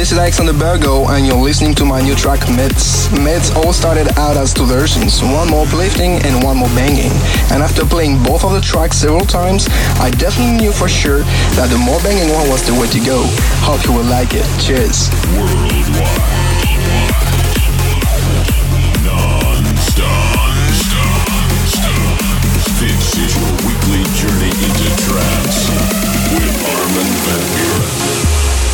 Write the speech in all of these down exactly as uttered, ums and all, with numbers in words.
this is Alexander Bergo and you're listening to my new track Myths. Myths all started out as two versions, one more uplifting and one more banging. And after playing both of the tracks several times, I definitely knew for sure that the more banging one was the way to go. Hope you will like it. Cheers. Worldwide. This is your weekly journey into trance with Armin van Buuren.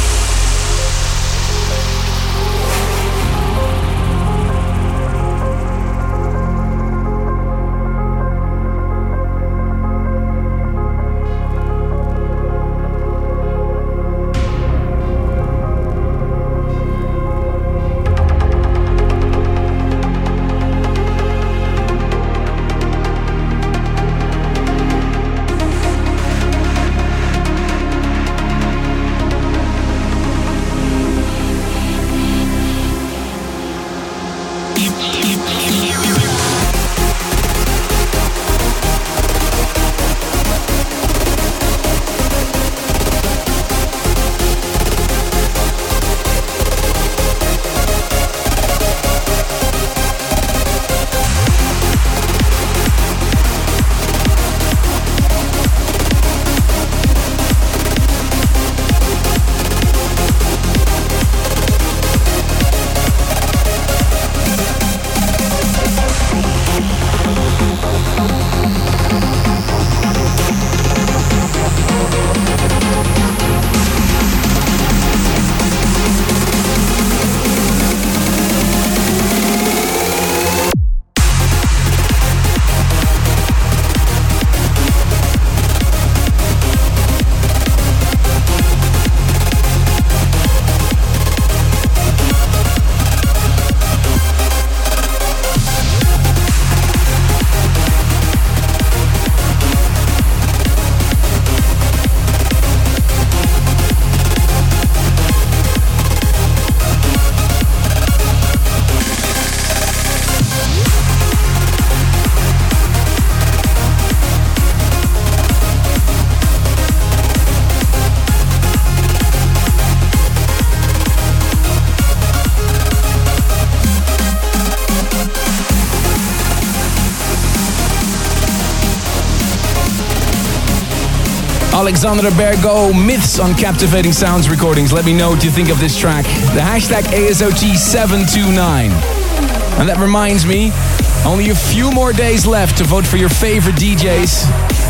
Alexander Bergo, Myths on Captivating Sounds Recordings. Let me know what you think of this track. The hashtag A S O T seven two nine. And that reminds me, only a few more days left to vote for your favorite D Js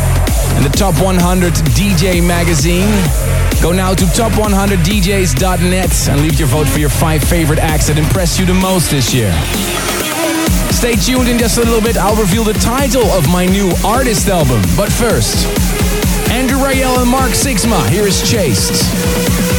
in the Top one hundred D J magazine. Go now to top one hundred d js dot net and leave your vote for your five favorite acts that impressed you the most this year. Stay tuned. In just a little bit, I'll reveal the title of my new artist album. But first, Andrew Rayel and Mark Sixma. Here is Chased.